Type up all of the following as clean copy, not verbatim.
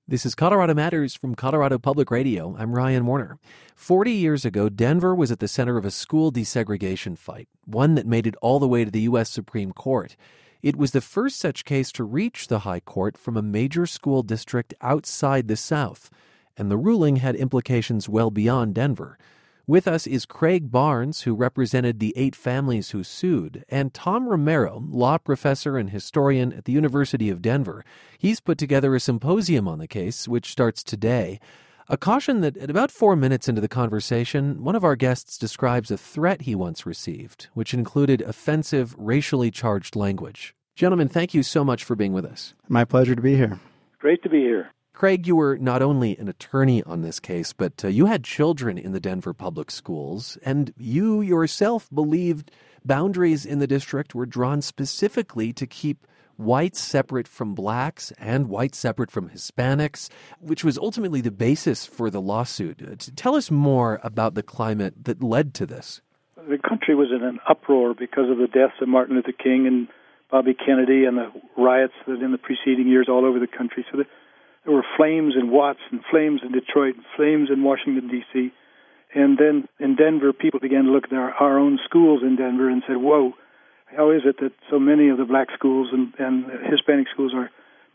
This is Colorado Matters from Colorado Public Radio. I'm Ryan Warner. 40 years ago, Denver was at the center of a school desegregation fight, one that made it all the way to the U.S. Supreme Court. It was the first such case to reach the High Court from a major school district outside the South, and the ruling had implications well beyond Denver. With us is Craig Barnes, who represented the 8 families who sued, and Tom Romero, law professor and historian at the University of Denver. He's put together a symposium on the case, which starts today. A caution that at about 4 minutes into the conversation, one of our guests describes a threat he once received, which included offensive, racially charged language. Gentlemen, thank you so much for being with us. My pleasure to be here. Great to be here. Craig, you were not only an attorney on this case, but you had children in the Denver public schools, and you yourself believed boundaries in the district were drawn specifically to keep whites separate from blacks and whites separate from Hispanics, which was ultimately the basis for the lawsuit. Tell us more about the climate that led to this. The country was in an uproar because of the deaths of Martin Luther King and Bobby Kennedy and the riots that in the preceding years all over the country. So there were flames in Watts and flames in Detroit and flames in Washington, D.C. And then in Denver, people began to look at our own schools in Denver and said, whoa, how is it that so many of the black schools and Hispanic schools are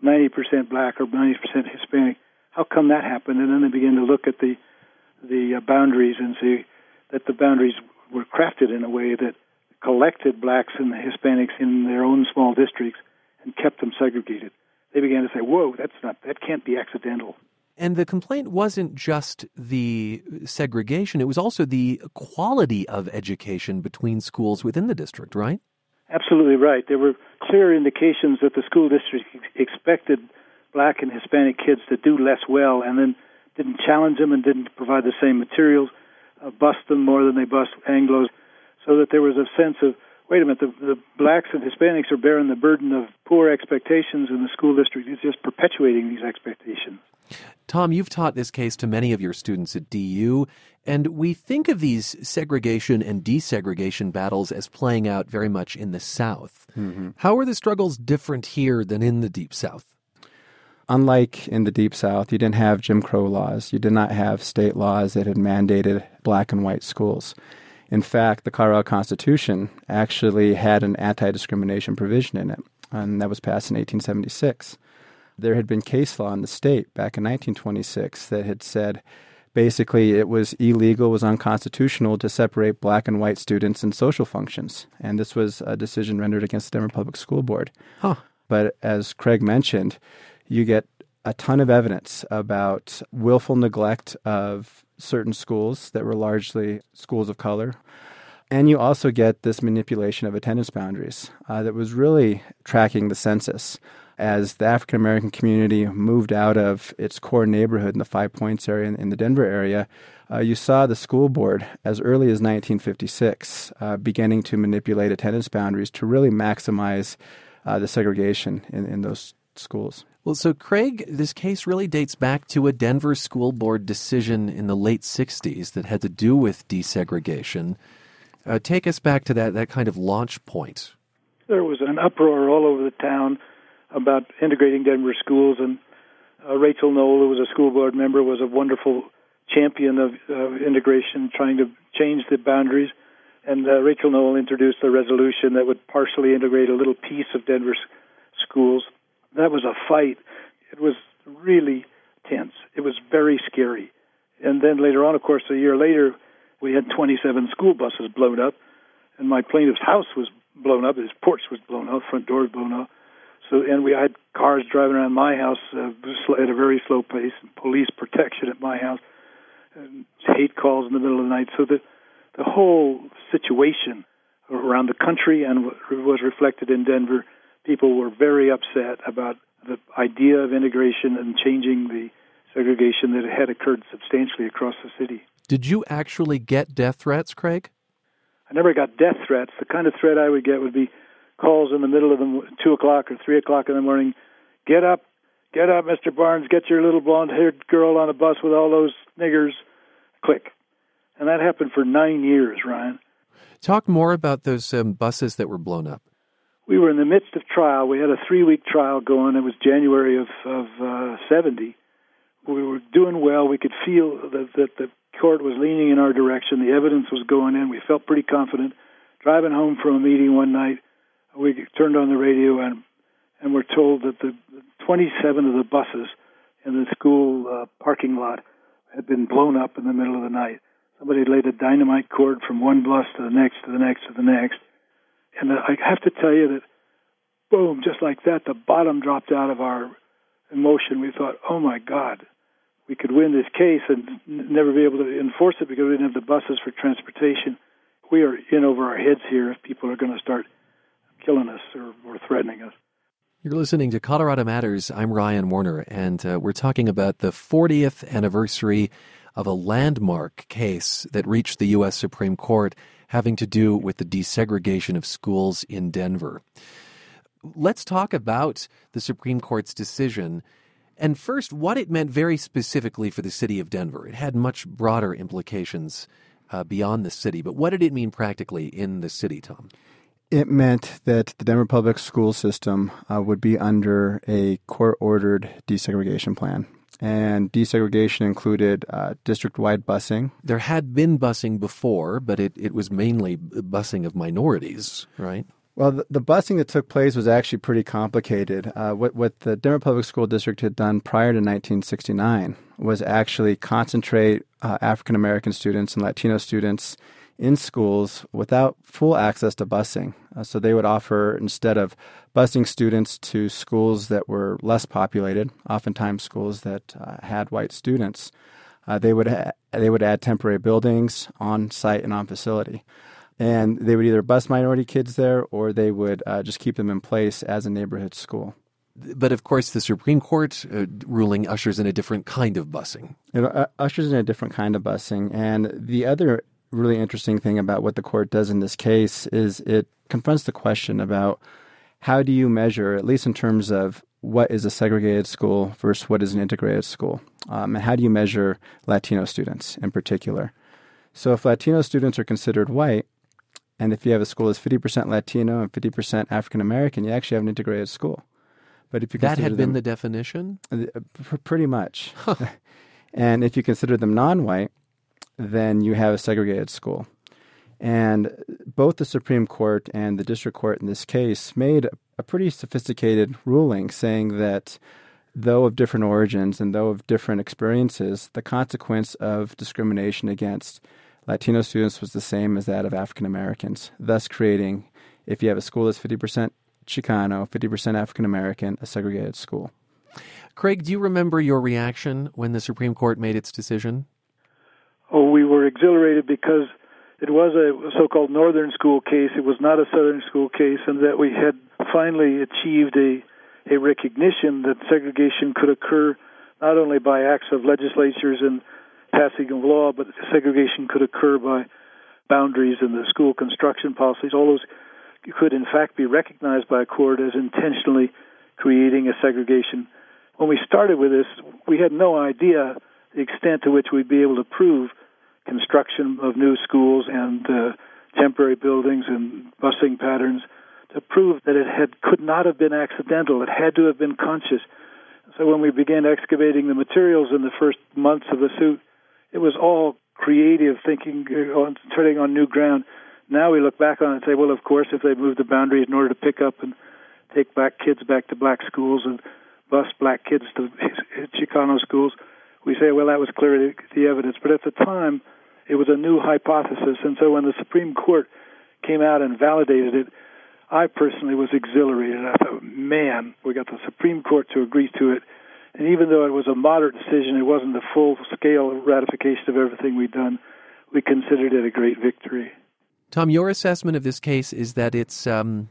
90% black or 90% Hispanic? How come that happened? And then they began to look at the boundaries and see that the boundaries were crafted in a way that collected blacks and Hispanics in their own small districts and kept them segregated. They began to say, whoa, that can't be accidental. And the complaint wasn't just the segregation, it was also the quality of education between schools within the district, right? Absolutely right. There were clear indications that the school district expected black and Hispanic kids to do less well and then didn't challenge them and didn't provide the same materials, bust them more than they bust Anglos, so that there was a sense of, wait a minute, the blacks and Hispanics are bearing the burden of poor expectations, and the school district is just perpetuating these expectations. Tom, you've taught this case to many of your students at DU, and we think of these segregation and desegregation battles as playing out very much in the South. Mm-hmm. How are the struggles different here than in the Deep South? Unlike in the Deep South, you didn't have Jim Crow laws. You did not have state laws that had mandated black and white schools. In fact, the Colorado Constitution actually had an anti-discrimination provision in it, and that was passed in 1876. There had been case law in the state back in 1926 that had said basically it was illegal, was unconstitutional to separate black and white students in social functions, and this was a decision rendered against the Denver Public School Board. Huh. But as Craig mentioned, you get a ton of evidence about willful neglect of certain schools that were largely schools of color. And you also get this manipulation of attendance boundaries that was really tracking the census. As the African-American community moved out of its core neighborhood in the Five Points area in the Denver area, you saw the school board as early as 1956 beginning to manipulate attendance boundaries to really maximize the segregation in those schools. Well, so Craig, this case really dates back to a Denver school board decision in the late 60s that had to do with desegregation. Take us back to that kind of launch point. There was an uproar all over the town about integrating Denver schools, and Rachel Knoll, who was a school board member, was a wonderful champion of integration, trying to change the boundaries. And Rachel Knoll introduced a resolution that would partially integrate a little piece of Denver's schools. That was a fight. It was really tense. It was very scary. And then later on, of course, a year later, we had 27 school buses blown up, and my plaintiff's house was blown up. His porch was blown up, front door was blown up. And we had cars driving around my house at a very slow pace, and police protection at my house, and hate calls in the middle of the night. So the whole situation around the country and was reflected in Denver. People were very upset about the idea of integration and changing the segregation that had occurred substantially across the city. Did you actually get death threats, Craig? I never got death threats. The kind of threat I would get would be calls in the middle of the 2 o'clock or 3 o'clock in the morning. Get up, Mr. Barnes, get your little blonde-haired girl on a bus with all those niggers. Click. And that happened for 9 years, Ryan. Talk more about those buses that were blown up. We were in the midst of trial. We had a 3-week trial going. It was January of 70. we were doing well. We could feel that the court was leaning in our direction. The evidence was going in. We felt pretty confident. Driving home from a meeting one night, we turned on the radio and were told that the 27 of the buses in the school parking lot had been blown up in the middle of the night. Somebody had laid a dynamite cord from one bus to the next, to the next, to the next. And I have to tell you that, boom, just like that, the bottom dropped out of our emotion. We thought, oh, my God, we could win this case and never be able to enforce it because we didn't have the buses for transportation. We are in over our heads here if people are going to start killing us or threatening us. You're listening to Colorado Matters. I'm Ryan Warner, and we're talking about the 40th anniversary of a landmark case that reached the U.S. Supreme Court having to do with the desegregation of schools in Denver. Let's talk about the Supreme Court's decision, and first, what it meant very specifically for the city of Denver. It had much broader implications beyond the city, but what did it mean practically in the city, Tom? It meant that the Denver public school system would be under a court-ordered desegregation plan. And desegregation included district-wide busing. There had been busing before, but it was mainly busing of minorities, right? Well, the busing that took place was actually pretty complicated. What the Denver Public School District had done prior to 1969 was actually concentrate African-American students and Latino students in schools without full access to busing. So they would offer, instead of busing students to schools that were less populated, oftentimes schools that had white students, they would add temporary buildings on site and on facility. And they would either bus minority kids there or they would just keep them in place as a neighborhood school. But, of course, the Supreme Court ruling ushers in a different kind of busing. It ushers in a different kind of busing. And the other really interesting thing about what the court does in this case is it confronts the question about how do you measure, at least in terms of what is a segregated school versus what is an integrated school, and how do you measure Latino students in particular. So if Latino students are considered white, and if you have a school that's 50% Latino and 50% African American, you actually have an integrated school. But if you that had been the definition? Pretty much. Huh. And if you consider them non-white, then you have a segregated school. And both the Supreme Court and the District Court in this case made a pretty sophisticated ruling saying that though of different origins and though of different experiences, the consequence of discrimination against Latino students was the same as that of African Americans, thus creating, if you have a school that's 50% Chicano, 50% African American, a segregated school. Craig, do you remember your reaction when the Supreme Court made its decision? Oh, we were exhilarated because it was a so-called northern school case. It was not a southern school case, and that we had finally achieved a recognition that segregation could occur not only by acts of legislatures and passing of law, but segregation could occur by boundaries and the school construction policies. All those could, in fact, be recognized by a court as intentionally creating a segregation. When we started with this, we had no idea the extent to which we'd be able to prove construction of new schools and temporary buildings and busing patterns to prove that could not have been accidental. It had to have been conscious. So when we began excavating the materials in the first months of the suit, it was all creative thinking, treading on new ground. Now we look back on it and say, well, of course, if they moved the boundaries in order to pick up and take black kids back to black schools and bus black kids to Chicano schools, we say, well, that was clearly the evidence. But at the time, it was a new hypothesis. And so when the Supreme Court came out and validated it, I personally was exhilarated. I thought, man, we got the Supreme Court to agree to it. And even though it was a moderate decision, it wasn't the full-scale ratification of everything we'd done, we considered it a great victory. Tom, your assessment of this case is that its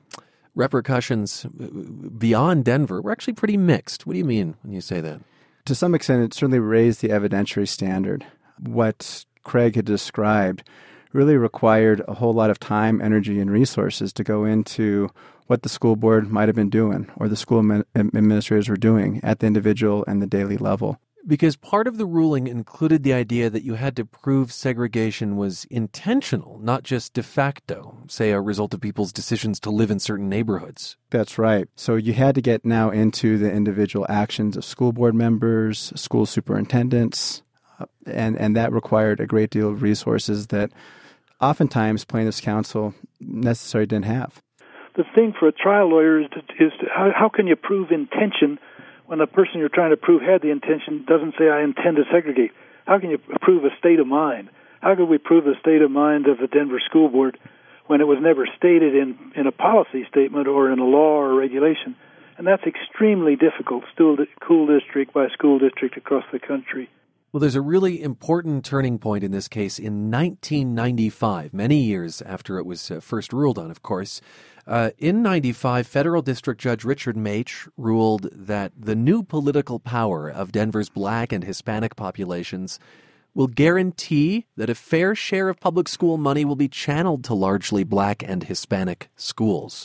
repercussions beyond Denver were actually pretty mixed. What do you mean when you say that? To some extent, it certainly raised the evidentiary standard. What Craig had described really required a whole lot of time, energy, and resources to go into what the school board might have been doing or the school administrators were doing at the individual and the daily level. Because part of the ruling included the idea that you had to prove segregation was intentional, not just de facto, say a result of people's decisions to live in certain neighborhoods. That's right. So you had to get now into the individual actions of school board members, school superintendents, and that required a great deal of resources that oftentimes plaintiffs' counsel necessarily didn't have. The thing for a trial lawyer is how can you prove intention when the person you're trying to prove had the intention doesn't say, I intend to segregate? How can you prove a state of mind? How could we prove the state of mind of the Denver School Board when it was never stated in a policy statement or in a law or regulation? And that's extremely difficult, school district by school district across the country. Well, there's a really important turning point in this case in 1995, many years after it was first ruled on, of course. In 95, federal district judge Richard Maich ruled that the new political power of Denver's Black and Hispanic populations will guarantee that a fair share of public school money will be channeled to largely Black and Hispanic schools.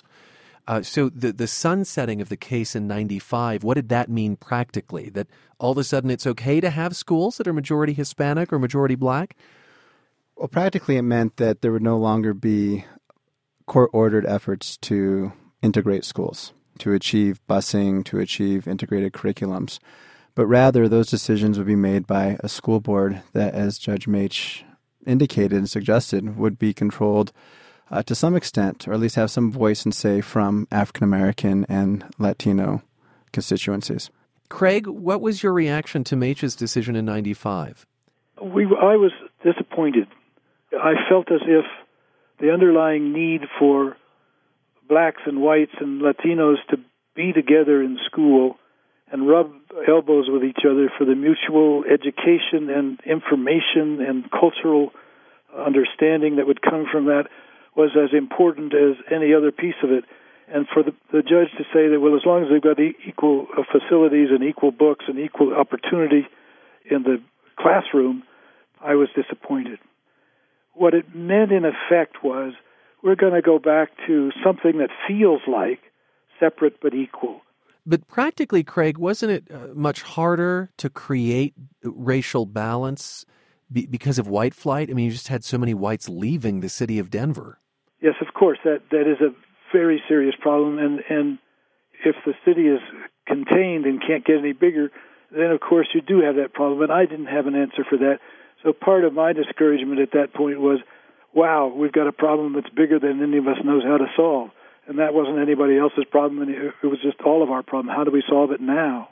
So the sunsetting of the case in 95, what did that mean practically? That all of a sudden it's okay to have schools that are majority Hispanic or majority Black? Well, practically it meant that there would no longer be court-ordered efforts to integrate schools, to achieve busing, to achieve integrated curriculums. But rather, those decisions would be made by a school board that, as Judge Maich indicated and suggested, would be controlled to some extent, or at least have some voice and say from African-American and Latino constituencies. Craig, what was your reaction to Maich's decision in 95? I was disappointed. I felt as if the underlying need for blacks and whites and Latinos to be together in school and rub elbows with each other for the mutual education and information and cultural understanding that would come from that was as important as any other piece of it. And for the judge to say that, well, as long as they've got equal facilities and equal books and equal opportunity in the classroom, I was disappointed. What it meant, in effect, was we're going to go back to something that feels like separate but equal. But practically, Craig, wasn't it much harder to create racial balance because of white flight? I mean, you just had so many whites leaving the city of Denver. Yes, of course. That is a very serious problem. And if the city is contained and can't get any bigger, then, of course, you do have that problem. And I didn't have an answer for that. So part of my discouragement at that point was, wow, we've got a problem that's bigger than any of us knows how to solve. And that wasn't anybody else's problem, and it was just all of our problem. How do we solve it now?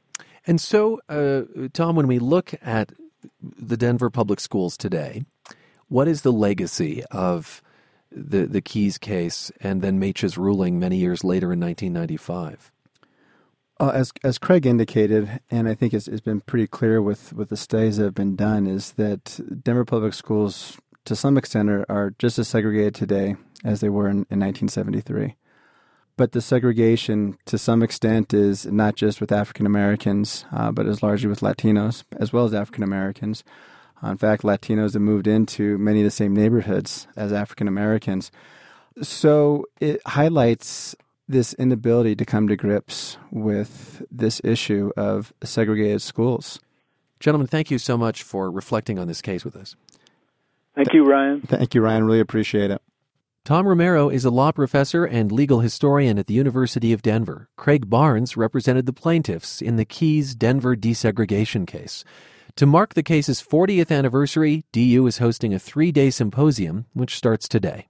And so, Tom, when we look at the Denver public schools today, what is the legacy of the Keyes case and then Maich's ruling many years later in 1995? As Craig indicated, and I think it's been pretty clear with the studies that have been done, is that Denver public schools, to some extent, are just as segregated today as they were in 1973. But the segregation, to some extent, is not just with African Americans, but is largely with Latinos, as well as African Americans. In fact, Latinos have moved into many of the same neighborhoods as African Americans. So it highlights this inability to come to grips with this issue of segregated schools. Gentlemen, thank you so much for reflecting on this case with us. Thank you, Ryan. Thank you, Ryan. Really appreciate it. Tom Romero is a law professor and legal historian at the University of Denver. Craig Barnes represented the plaintiffs in the Keyes Denver desegregation case. To mark the case's 40th anniversary, DU is hosting a 3-day symposium, which starts today.